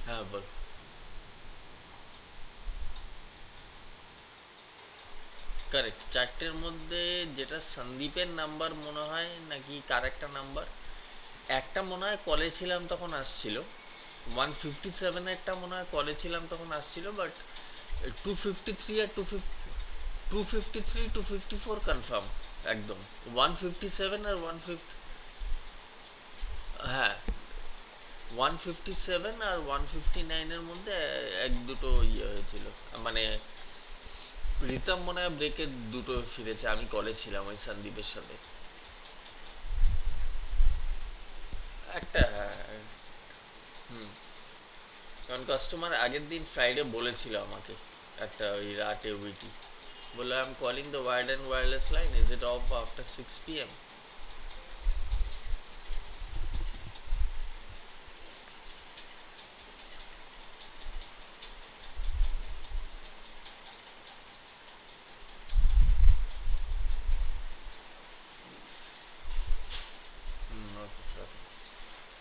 হ্যাঁ বল। কারেক্ট, চারটের মধ্যে যেটা সন্দীপের নাম্বার মনে হয় নাকি কার একটা নাম্বার, একটা মনে হয় কলে ছিলাম তখন আসছিল, 157 একটা মনে হয় কলে ছিলাম তখন আসছিল, বাট 253 আর 253 254 কনফার্ম একদম। 157 আর 150, হ্যাঁ 157 আর 159-এর মধ্যে এক দুটো ইয়ে হয়েছিল, মানে রিতম মনে হয় ব্রেকে দুটো ফিরেছে, আমি কলে ছিলাম ওই সন্দীপের সাথে। একটা হুম, কারণ কাস্টমার আগের দিন ফ্রাইডে বলেছিল আমাকে, একটা ওই রাতে উইটি বললো, I am calling the wired and wireless line, is it off after 6 p.m.